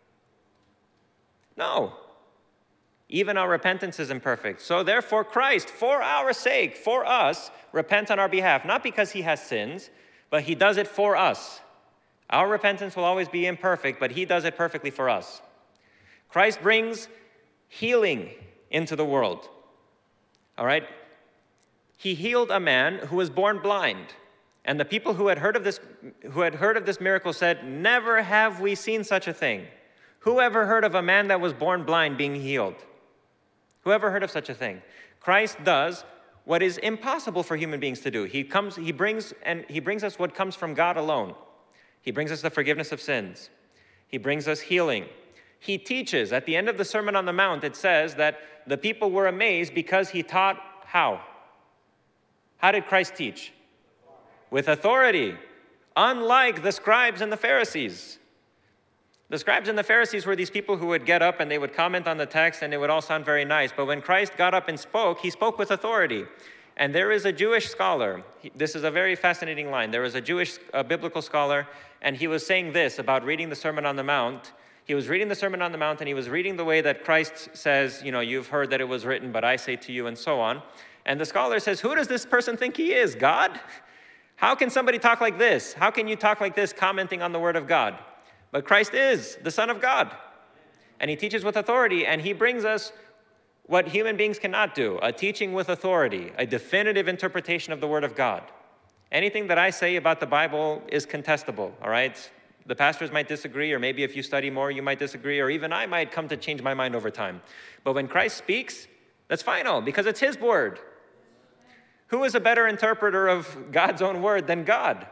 S1: No. Even our repentance is imperfect. So therefore, Christ, for our sake, for us, repents on our behalf. Not because he has sins, but he does it for us. Our repentance will always be imperfect, but he does it perfectly for us. Christ brings healing into the world. All right? He healed a man who was born blind. And the people who had heard of this miracle said, "Never have we seen such a thing." Who ever heard of a man that was born blind being healed? Who ever heard of such a thing? Christ does what is impossible for human beings to do. He brings us what comes from God alone. He brings us the forgiveness of sins. He brings us healing. He teaches. At the end of the Sermon on the Mount, it says that the people were amazed because he taught how? How did Christ teach? With authority, unlike the scribes and the Pharisees. The scribes and the Pharisees were these people who would get up and they would comment on the text and it would all sound very nice. But when Christ got up and spoke, he spoke with authority. And there is a Jewish scholar. This is a very fascinating line. There was a Jewish biblical scholar, and he was saying this about reading the Sermon on the Mount. He was reading the Sermon on the Mount, and he was reading the way that Christ says, you've heard that it was written, but I say to you, and so on. And the scholar says, who does this person think he is? God? How can somebody talk like this? How can you talk like this commenting on the Word of God? But Christ is the Son of God. And he teaches with authority, and he brings us what human beings cannot do, a teaching with authority, a definitive interpretation of the Word of God. Anything that I say about the Bible is contestable, all right? The pastors might disagree, or maybe if you study more, you might disagree, or even I might come to change my mind over time. But when Christ speaks, that's final, because it's his word. Who is a better interpreter of God's own word than God?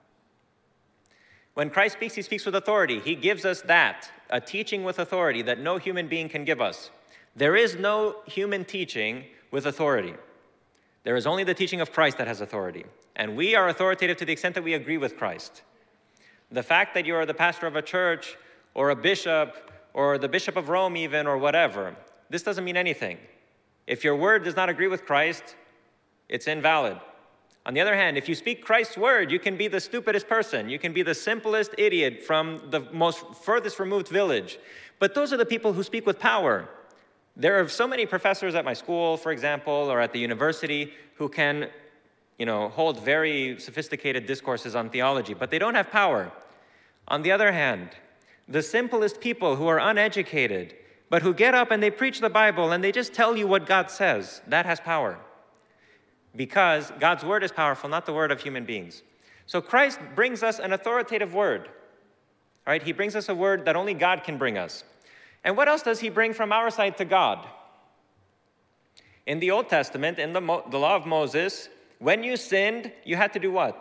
S1: When Christ speaks, he speaks with authority. He gives us that, a teaching with authority that no human being can give us. There is no human teaching with authority. There is only the teaching of Christ that has authority. And we are authoritative to the extent that we agree with Christ. The fact that you are the pastor of a church or a bishop or the bishop of Rome even or whatever, this doesn't mean anything. If your word does not agree with Christ, it's invalid. On the other hand, if you speak Christ's word, you can be the stupidest person. You can be the simplest idiot from the most furthest removed village. But those are the people who speak with power. There are so many professors at my school, for example, or at the university who can, hold very sophisticated discourses on theology, but they don't have power. On the other hand, the simplest people who are uneducated, but who get up and they preach the Bible and they just tell you what God says, that has power. Because God's word is powerful, not the word of human beings. So Christ brings us an authoritative word. All right, he brings us a word that only God can bring us. And what else does he bring from our side to God? In the Old Testament, in the law of Moses, when you sinned, you had to do what?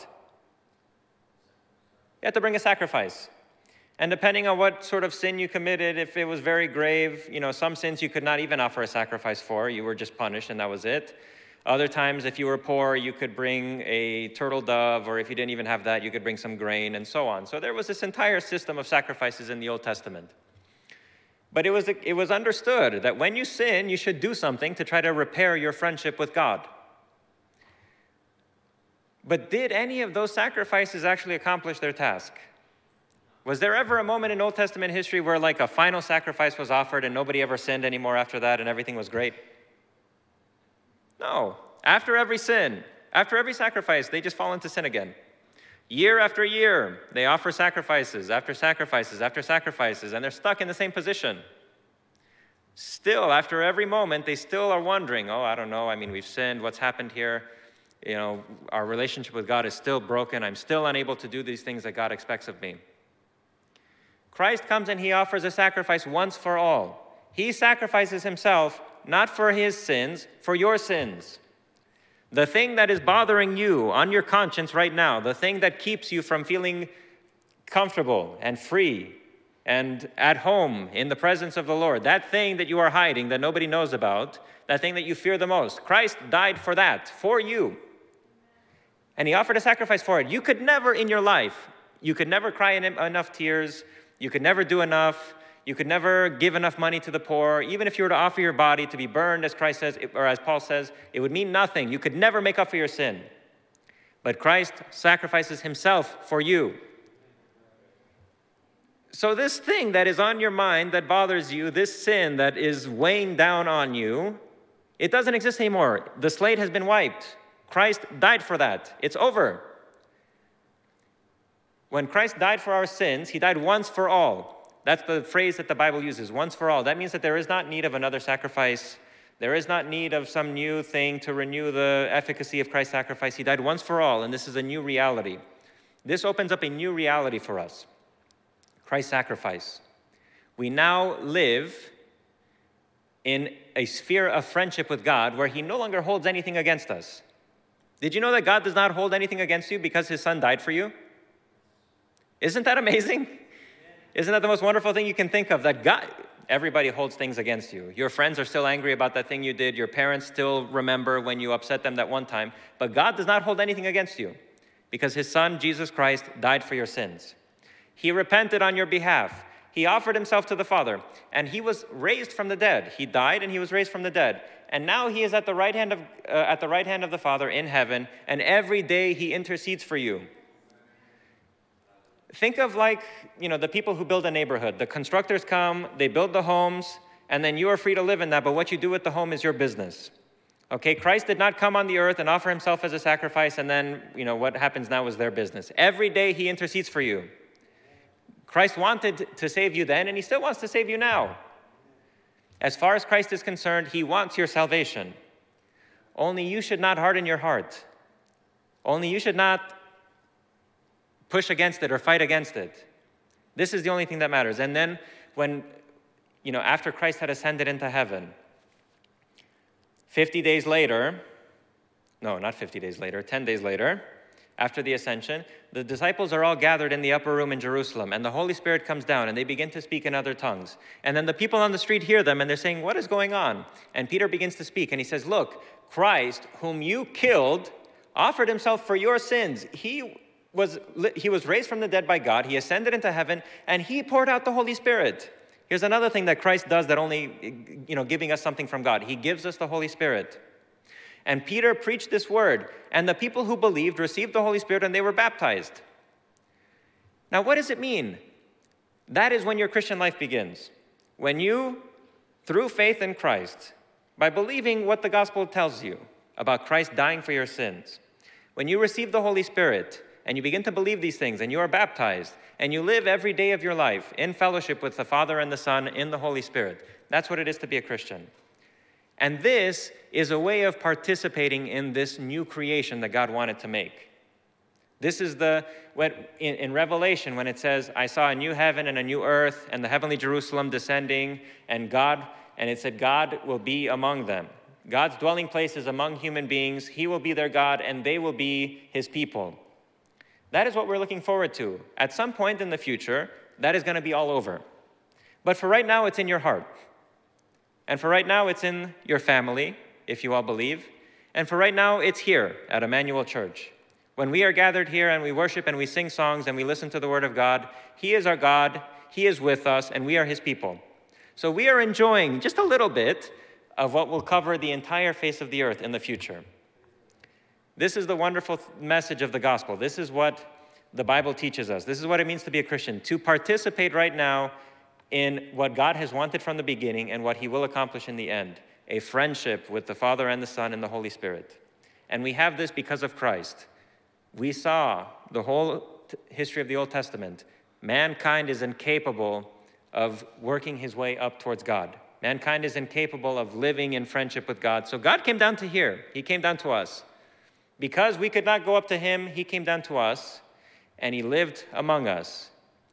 S1: You had to bring a sacrifice. And depending on what sort of sin you committed, if it was very grave, some sins you could not even offer a sacrifice for. You were just punished and that was it. Other times, if you were poor, you could bring a turtle dove, or if you didn't even have that, you could bring some grain and so on. So there was this entire system of sacrifices in the Old Testament. But it was understood that when you sin, you should do something to try to repair your friendship with God. But did any of those sacrifices actually accomplish their task? Was there ever a moment in Old Testament history where like a final sacrifice was offered and nobody ever sinned anymore after that and everything was great? No. After every sin, After every sacrifice, they just fall into sin again. Year after year, they offer sacrifices after sacrifices after sacrifices, and they're stuck in the same position. Still, after every moment, they still are wondering, oh, I don't know, I mean, we've sinned, what's happened here? You know, our relationship with God is still broken. I'm still unable to do these things that God expects of me. Christ comes and he offers a sacrifice once for all. He sacrifices himself, not for his sins, for your sins. The thing that is bothering you on your conscience right now, the thing that keeps you from feeling comfortable and free and at home in the presence of the Lord, that thing that you are hiding, that nobody knows about, that thing that you fear the most, Christ died for that, for you. And he offered a sacrifice for it. You could never in your life, you could never cry enough tears, you could never do enough, you could never give enough money to the poor. Even if you were to offer your body to be burned, as Christ says, or as Paul says, it would mean nothing. You could never make up for your sin. But Christ sacrifices himself for you. So this thing that is on your mind that bothers you, this sin that is weighing down on you, it doesn't exist anymore. The slate has been wiped. Christ died for that. It's over. When Christ died for our sins, he died once for all. That's the phrase that the Bible uses, once for all. That means that there is not need of another sacrifice. There is not need of some new thing to renew the efficacy of Christ's sacrifice. He died once for all, and this is a new reality. This opens up a new reality for us. Christ's sacrifice. We now live in a sphere of friendship with God where he no longer holds anything against us. Did you know that God does not hold anything against you because his son died for you? Isn't that amazing? Isn't that the most wonderful thing you can think of? That God, everybody holds things against you. Your friends are still angry about that thing you did. Your parents still remember when you upset them that one time. But God does not hold anything against you because his son, Jesus Christ, died for your sins. He repented on your behalf. He offered himself to the Father, and he was raised from the dead. He died and he was raised from the dead. And now he is at the right hand of the Father in heaven, and every day he intercedes for you. Think of the people who build a neighborhood. The constructors come, they build the homes, and then you are free to live in that, but what you do with the home is your business. Okay, Christ did not come on the earth and offer himself as a sacrifice, and then, what happens now is their business. Every day he intercedes for you. Christ wanted to save you then, and he still wants to save you now. As far as Christ is concerned, he wants your salvation. Only you should not harden your heart. Only you should not push against it or fight against it. This is the only thing that matters. And then when, after Christ had ascended into heaven, 10 days later, after the ascension, the disciples are all gathered in the upper room in Jerusalem, and the Holy Spirit comes down, and they begin to speak in other tongues. And then the people on the street hear them, and they're saying, what is going on? And Peter begins to speak, and he says, look, Christ, whom you killed, offered himself for your sins. He was raised from the dead by God. He ascended into heaven, and he poured out the Holy Spirit. Here's another thing that Christ does that only, giving us something from God. He gives us the Holy Spirit. And Peter preached this word, and the people who believed received the Holy Spirit, and they were baptized. Now, what does it mean? That is when your Christian life begins. When you, through faith in Christ, by believing what the gospel tells you about Christ dying for your sins, when you receive the Holy Spirit, and you begin to believe these things, and you are baptized, and you live every day of your life in fellowship with the Father and the Son in the Holy Spirit. That's what it is to be a Christian. And this is a way of participating in this new creation that God wanted to make. This is in Revelation, when it says, I saw a new heaven and a new earth, and the heavenly Jerusalem descending, and it said, God will be among them. God's dwelling place is among human beings. He will be their God, and they will be his people. That is what we're looking forward to. At some point in the future, that is going to be all over. But for right now, it's in your heart. And for right now, it's in your family, if you all believe. And for right now, it's here at Emmanuel Church. When we are gathered here and we worship and we sing songs and we listen to the Word of God, he is our God, he is with us, and we are his people. So we are enjoying just a little bit of what will cover the entire face of the earth in the future. This is the wonderful message of the gospel. This is what the Bible teaches us. This is what it means to be a Christian, to participate right now in what God has wanted from the beginning and what he will accomplish in the end, a friendship with the Father and the Son and the Holy Spirit. And we have this because of Christ. We saw the whole history of the Old Testament. Mankind is incapable of working his way up towards God. Mankind is incapable of living in friendship with God. So God came down to here. He came down to us. Because we could not go up to him, he came down to us, and he lived among us.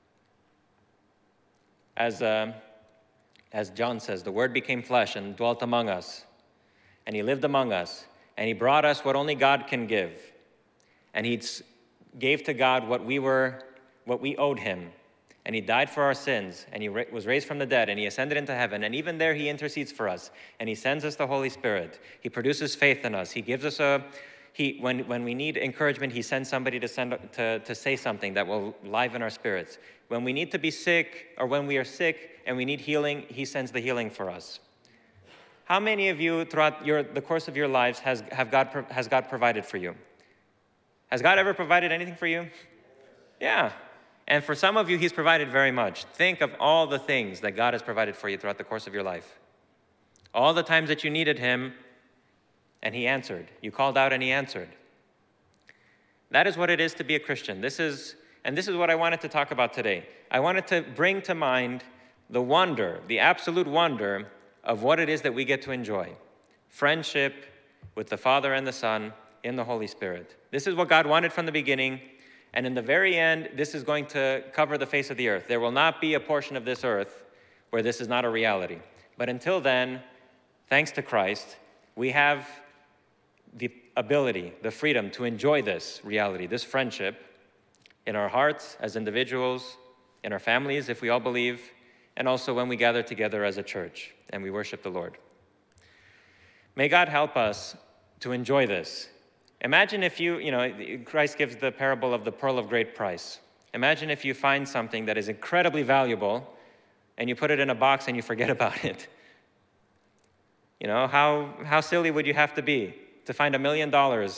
S1: As John says, the Word became flesh and dwelt among us. And he lived among us. And he brought us what only God can give. And he gave to God what we owed him. And he died for our sins. And he was raised from the dead. And he ascended into heaven. And even there he intercedes for us. And he sends us the Holy Spirit. He produces faith in us. He gives us when we need encouragement, he sends somebody to say something that will liven our spirits. When we need to be sick, or when we are sick and we need healing, he sends the healing for us. How many of you throughout the course of your lives has God provided for you? Has God ever provided anything for you? Yeah. And for some of you, he's provided very much. Think of all the things that God has provided for you throughout the course of your life. All the times that you needed him, and he answered. You called out and he answered. That is what it is to be a Christian. This is what I wanted to talk about today. I wanted to bring to mind the wonder, the absolute wonder of what it is that we get to enjoy. Friendship with the Father and the Son in the Holy Spirit. This is what God wanted from the beginning, and in the very end, this is going to cover the face of the earth. There will not be a portion of this earth where this is not a reality. But until then, thanks to Christ, we have the ability, the freedom to enjoy this reality, this friendship in our hearts as individuals, in our families, if we all believe, and also when we gather together as a church and we worship the Lord. May God help us to enjoy this. Imagine if Christ gives the parable of the pearl of great price. Imagine if you find something that is incredibly valuable and you put it in a box and you forget about it. How silly would you have to be to find $1 million,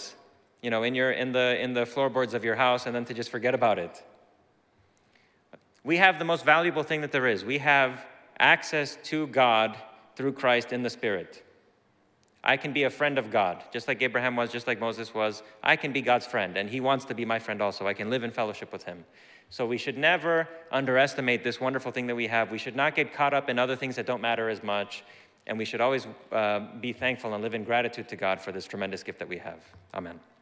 S1: in the floorboards of your house and then to just forget about it? We have the most valuable thing that there is. We have access to God through Christ in the Spirit. I can be a friend of God, just like Abraham was, just like Moses was. I can be God's friend, and he wants to be my friend also. I can live in fellowship with him. So we should never underestimate this wonderful thing that we have. We should not get caught up in other things that don't matter as much, and we should always be thankful and live in gratitude to God for this tremendous gift that we have. Amen.